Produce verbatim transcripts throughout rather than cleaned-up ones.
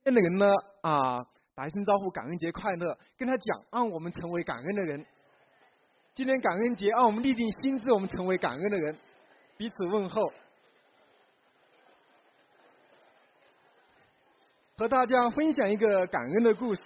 的人呢啊，打一声招呼，感恩节快乐，跟他讲，让我们成为感恩的人。今天感恩节，让我们立定心志，我们成为感恩的人，彼此问候。和大家分享一个感恩的故事。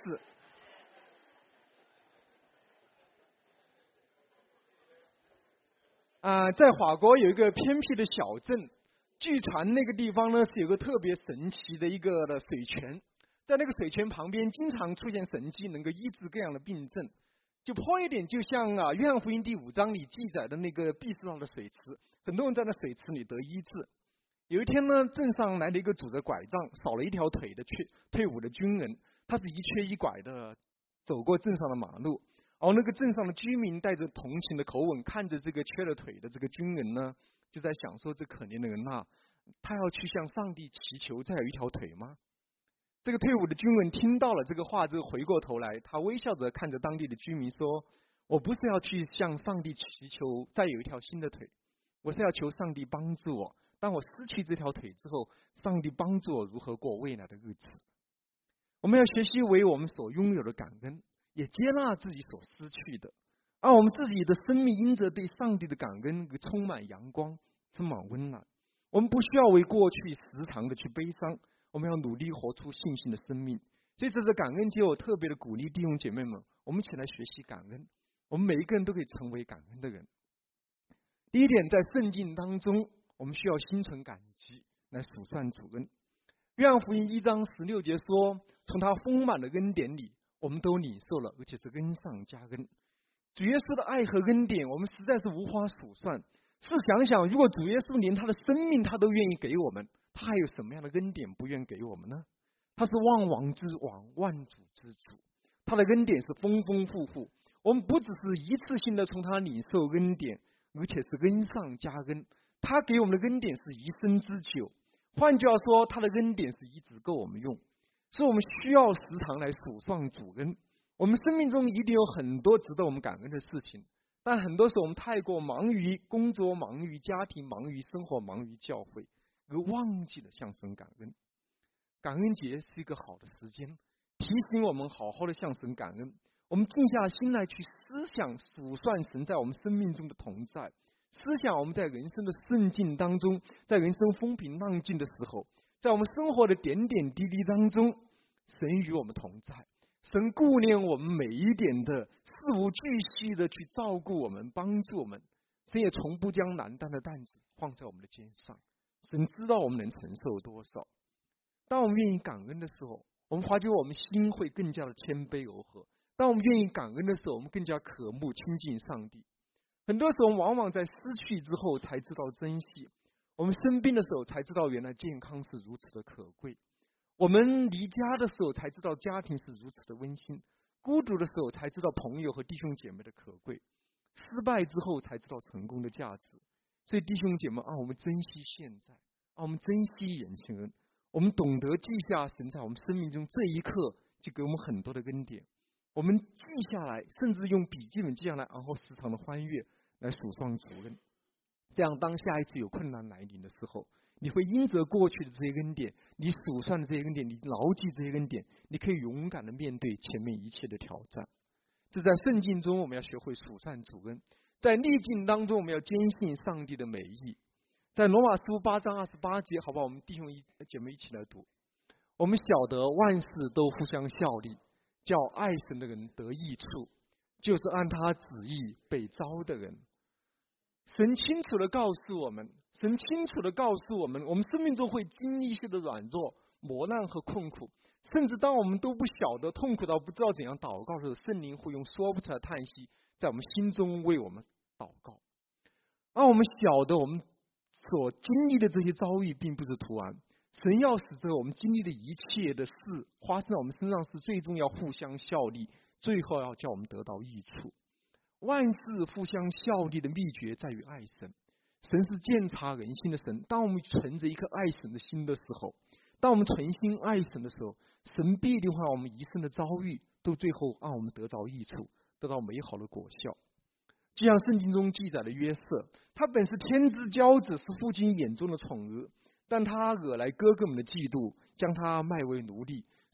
啊、呃，在法国有一个偏僻的小镇，据传那个地方呢是有个特别神奇的一个的水泉，在那个水泉旁边经常出现神迹，能够医治各样的病症。就颇一点，就像啊《约翰福音》第五章里记载的那个毕士道的水池，很多人在那水池里得医治。有一天呢，镇上来了一个拄着拐杖、少了一条腿的去退伍的军人，他是一瘸一拐的走过镇上的马路。而那个镇上的居民带着同情的口吻看着这个缺了腿的这个军人呢，就在想说：这可怜的人呐、啊，他要去向上帝祈求再有一条腿吗？这个退伍的军人听到了这个话之后，回过头来，他微笑着看着当地的居民说：我不是要去向上帝祈求再有一条新的腿，我是要求上帝帮助我，当我失去这条腿之后，上帝帮助我如何过未来的日子。我们要学习为我们所拥有的感恩，也接纳自己所失去的，而我们自己的生命因着对上帝的感恩而充满阳光，充满温暖。我们不需要为过去时常的去悲伤，我们要努力活出信心的生命。所以这次感恩节，我特别的鼓励弟兄姐妹们，我们一起来学习感恩。我们每一个人都可以成为感恩的人。第一点，在圣经当中，我们需要心存感激来数算主恩。约翰福音一章十六节说，从他丰满的恩典里，我们都领受了，而且是恩上加恩。主耶稣的爱和恩典，我们实在是无法数算。试想想，如果主耶稣连他的生命他都愿意给我们，他还有什么样的恩典不愿给我们呢？他是万王之王，万主之主，他的恩典是丰丰富富。我们不只是一次性的从他领受恩典，而且是恩上加恩。他给我们的恩典是一生之久，换句话说，他的恩典是一直够我们用。所以我们需要时常来数算主恩。我们生命中一定有很多值得我们感恩的事情，但很多时候我们太过忙于工作，忙于家庭，忙于生活，忙于教会，而忘记了向神感恩。感恩节是一个好的时间，提醒我们好好的向神感恩。我们静下心来去思想数算神在我们生命中的同在，思想我们在人生的顺境当中，在人生风平浪静的时候，在我们生活的点点滴滴当中，神与我们同在，神顾念我们每一点的事无巨细的去照顾我们，帮助我们。神也从不将难担的担子放在我们的肩上，神知道我们能承受多少。当我们愿意感恩的时候，我们发觉我们心会更加的谦卑柔和。当我们愿意感恩的时候，我们更加渴慕亲近上帝。很多时候往往在失去之后才知道珍惜，我们生病的时候才知道原来健康是如此的可贵，我们离家的时候才知道家庭是如此的温馨，孤独的时候才知道朋友和弟兄姐妹的可贵，失败之后才知道成功的价值。所以弟兄姐妹，让我们珍惜现在，让我们珍惜眼前人，我们懂得记下神在我们生命中这一刻就给我们很多的恩典，我们记下来，甚至用笔记本记下来，然后时常的翻阅来数算主恩。这样当下一次有困难来临的时候，你会因着过去的这些恩典，你数算的这些恩典，你牢记这些恩典，你可以勇敢的面对前面一切的挑战。这在圣经中我们要学会数算主恩，在逆境当中我们要坚信上帝的美意。在罗马书八章二十八节，好不好？我们弟兄姐妹一起来读。我们晓得万事都互相效力，叫爱神的人得益处，就是按他旨意被招的人。神清楚的告诉我们，神清楚的告诉我们，我们生命中会经历一些的软弱、磨难和困苦，甚至当我们都不晓得、痛苦到不知道怎样祷告的时候，圣灵会用说不出来的叹息在我们心中为我们祷告。而我们晓得我们所经历的这些遭遇并不是突然，神要使这我们经历的一切的事发生在我们身上是最终要互相效力，最后要叫我们得到益处。万事互相效力的秘诀在于爱神，神是鉴察人心的神。当我们存着一颗爱神的心的时候，当我们存心爱神的时候，神必定会让我们一生的遭遇都最后让我们得到益处，得到美好的果效。就像圣经中记载的约瑟，他本是天之骄子，是父亲眼中的宠儿，但他惹来哥哥们的嫉妒，将他卖为奴隶，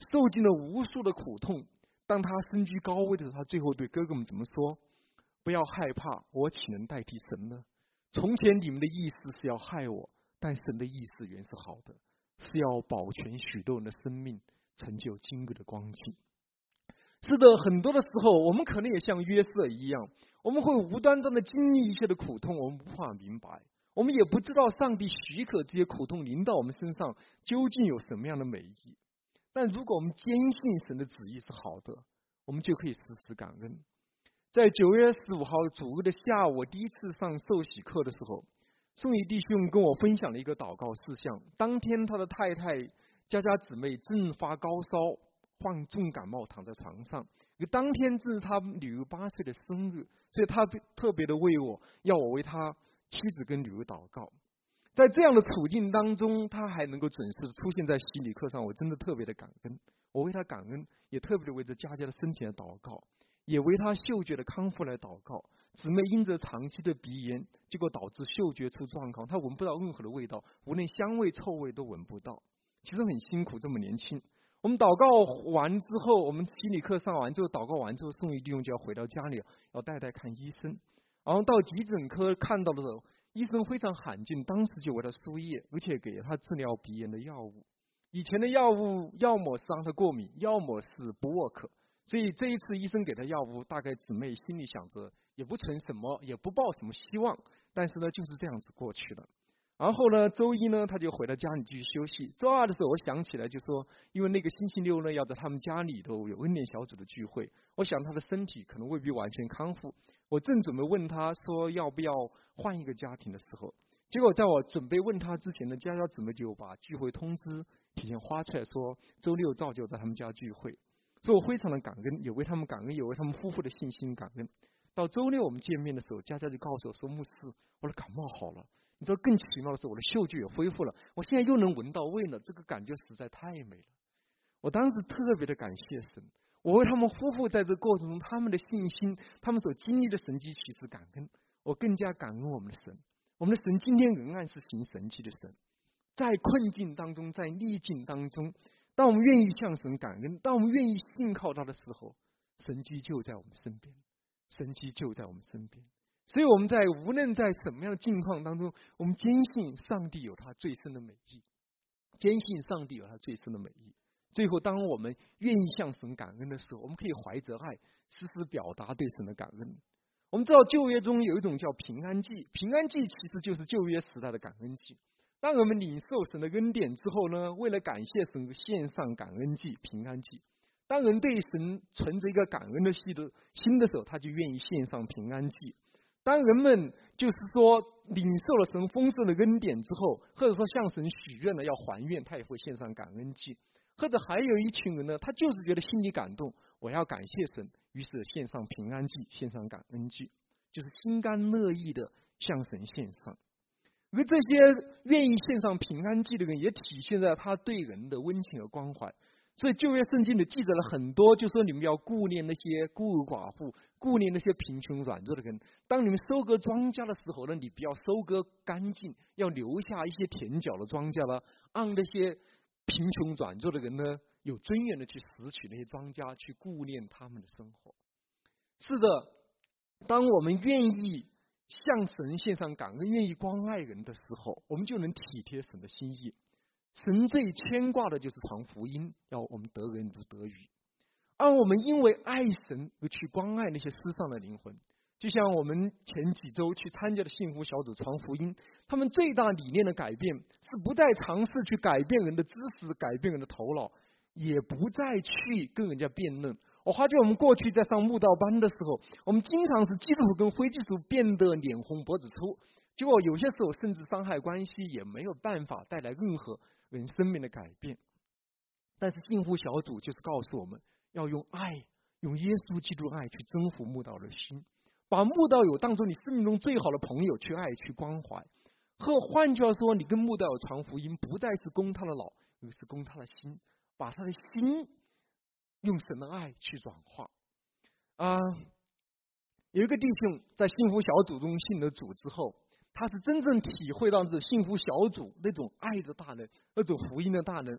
受尽了无数的苦痛。当他身居高位的时候，他最后对哥哥们怎么说？不要害怕，我岂能代替神呢？从前你们的意思是要害我，但神的意思原是好的，是要保全许多人的生命，成就今日的光景。是的，很多的时候，我们可能也像约瑟一样，我们会无端端的经历一些的苦痛，我们无法明白，我们也不知道上帝许可这些苦痛临到我们身上究竟有什么样的美意。但如果我们坚信神的旨意是好的，我们就可以时时感恩。在九月十五号主日的下午，我第一次上受洗课的时候，宋宇弟兄跟我分享了一个祷告事项。当天他的太太佳佳姊妹正发高烧，患重感冒，躺在床上。当天正是他女儿八岁的生日，所以他特别的为我，要我为他妻子跟女儿祷告。在这样的处境当中，他还能够准时出现在洗礼课上，我真的特别的感恩。我为他感恩，也特别的为着佳佳的身体来祷告，也为他嗅觉的康复来祷告。姊妹因着长期的鼻炎，结果导致嗅觉出状况，她闻不到任何的味道，无论香味臭味都闻不到。其实很辛苦，这么年轻。我们祷告完之后，我们洗礼课上完之后，祷告完之后，宋玉弟兄就要回到家里，要带带看医生。然后到急诊科看到的时候，医生非常罕见，当时就为他输液，而且给他治疗鼻炎的药物。以前的药物要么是让他过敏，要么是不 work， 所以这一次医生给他药物，大概姊妹心里想着也不存什么，也不抱什么希望，但是呢就是这样子过去了。然后呢，周一呢他就回到家里继续休息。周二的时候，我想起来就说，因为那个星期六呢要在他们家里头有恩典小组的聚会，我想他的身体可能未必完全康复。我正准备问他说要不要换一个家庭的时候，结果在我准备问他之前呢，佳佳姊妹就把聚会通知提前发出来，说周六照旧在他们家聚会。所以我非常的感恩，也为他们感恩，也为他们夫妇的信心感恩。到周六我们见面的时候，佳佳就告诉我说，牧师，我的感冒好了。你知道更奇妙的是，我的嗅觉也恢复了，我现在又能闻到味了，这个感觉实在太美了。我当时特别的感谢神，我为他们夫妇在这过程中他们的信心，他们所经历的神迹奇事感恩。我更加感恩我们的神，我们的神今天仍然是行神迹的神。在困境当中，在逆境当中，当我们愿意向神感恩，当我们愿意信靠他的时候，神迹就在我们身边，神迹就在我们身边。所以我们在无论在什么样的境况当中，我们坚信上帝有他最深的美意，坚信上帝有他最深的美意。最后当我们愿意向神感恩的时候，我们可以怀着爱时时表达对神的感恩。我们知道旧约中有一种叫平安祭，平安祭其实就是旧约时代的感恩祭。当我们领受神的恩典之后呢，为了感谢神献上感恩祭，平安祭。当人对神存着一个感恩的心的时候，他就愿意献上平安祭。当人们就是说领受了神丰盛的恩典之后，或者说向神许愿了要还愿，他也会献上感恩祭。或者还有一群人呢，他就是觉得心里感动，我要感谢神，于是献上平安祭，献上感恩祭，就是心甘乐意的向神献上。而这些愿意献上平安祭的人，也体现在他对人的温情和关怀。所以旧约圣经里记载了很多，就说你们要顾念那些孤儿寡妇，顾念那些贫穷软弱的人。当你们收割庄稼的时候呢，你不要收割干净，要留下一些田角的庄稼了，让那些贫穷软弱的人呢，有尊严的去拾取那些庄稼，去顾念他们的生活。是的，当我们愿意向神献上感恩，愿意关爱人的时候，我们就能体贴神的心意。神最牵挂的就是传福音，要我们得人如得鱼。而我们因为爱神而去关爱那些世上的灵魂，就像我们前几周去参加的幸福小组传福音，他们最大理念的改变是不再尝试去改变人的知识，改变人的头脑，也不再去跟人家辩论。我发觉我们过去在上慕道班的时候，我们经常是基督徒跟非基督徒变得脸红脖子粗，结果有些时候甚至伤害关系，也没有办法带来任何人生命的改变。但是幸福小组就是告诉我们，要用爱，用耶稣基督爱去征服慕道的心，把慕道友当作你生命中最好的朋友去爱，去关怀。和换句话说，你跟慕道友传福音，不再是攻他的脑，而是攻他的心，把他的心用神的爱去转化。啊、呃，有一个弟兄在幸福小组中信了主之后，他是真正体会到这幸福小组那种爱的大能，那种福音的大能。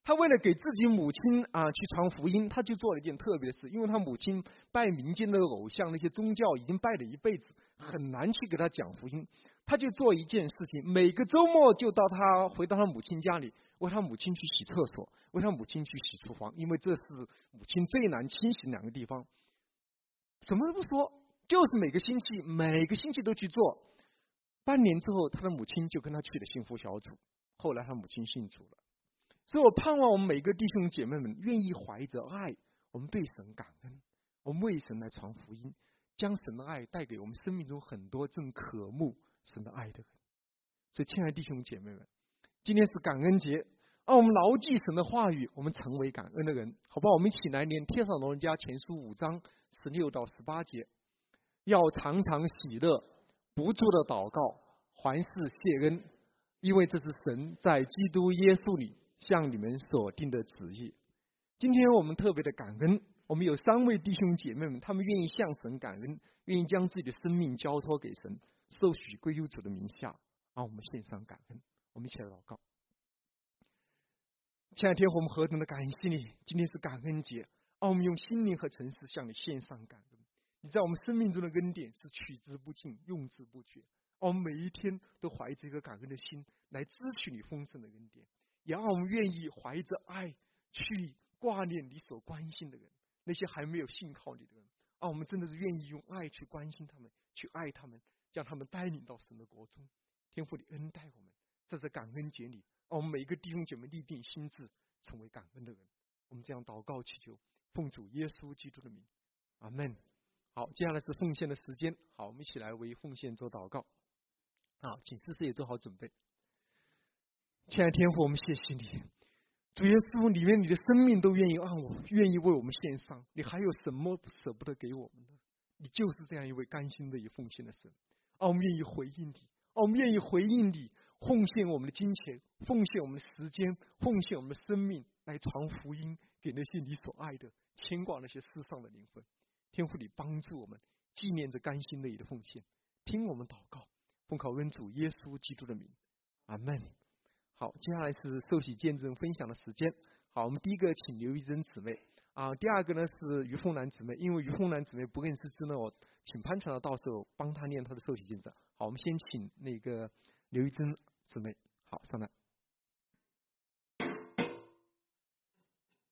他为了给自己母亲啊去传福音，他就做了一件特别的事，因为他母亲拜民间的偶像，那些宗教已经拜了一辈子，很难去给他讲福音。他就做一件事情，每个周末就到他回到他母亲家里，为他母亲去洗厕所，为他母亲去洗厨房，因为这是母亲最难清洗的两个地方。什么都不说，就是每个星期每个星期都去做。半年之后，他的母亲就跟他去了幸福小组，后来他母亲信主了。所以我盼望我们每个弟兄姐妹们愿意怀着爱，我们对神感恩，我们为神来传福音，将神的爱带给我们生命中很多正渴慕神的爱的人。所以亲爱的弟兄姐妹们，今天是感恩节，让我们牢记神的话语，我们成为感恩的人，好不好？我们一起来念帖撒罗尼迦前书五章十六到十八节，要常常喜乐，不住的祷告，凡事谢恩，因为这是神在基督耶稣里向你们所定的旨意。今天我们特别的感恩，我们有三位弟兄姐妹们，他们愿意向神感恩，愿意将自己的生命交托给神，受许归于主的名下，让我们献上感恩。我们一起来祷告。亲爱的天父，我们何等的感谢你，今天是感恩节，让我们用心灵和诚实向你献上感恩。你在我们生命中的恩典是取之不尽，用之不绝，让我们每一天都怀着一个感恩的心来支取你丰盛的恩典，也让我们愿意怀着爱去挂念你所关心的人，那些还没有信靠你的人，让我们真的是愿意用爱去关心他们，去爱他们，将他们带领到神的国中。天父，你恩待我们，在这感恩节里，让我们每一个弟兄姐妹立定心志，成为感恩的人。我们这样祷告祈求，奉主耶稣基督的名，阿们。好，接下来是奉献的时间。好，我们一起来为奉献做祷告。好，请师师也做好准备。亲爱的天父，我们谢谢你，主耶稣，里面你的生命都愿意按我，愿意为我们献上，你还有什么舍不得给我们的？你就是这样一位甘心乐意奉献的神。啊，我们愿意回应你，啊，我们愿意回应你，奉献我们的金钱，奉献我们的时间，奉献我们的生命，来传福音给那些你所爱的，牵挂那些世上的灵魂。天父，你帮助我们纪念着甘心乐意的奉献，听我们祷告，奉靠恩主耶稣基督的名，阿们。好，接下来是受洗见证分享的时间。好，我们第一个请刘一珍姊妹啊，第二个呢是于凤兰姊妹，因为于凤兰姊妹不认识字呢，我请潘传道到时候帮她念她的受洗见证。好，我们先请那个刘一珍姊妹，好，上来。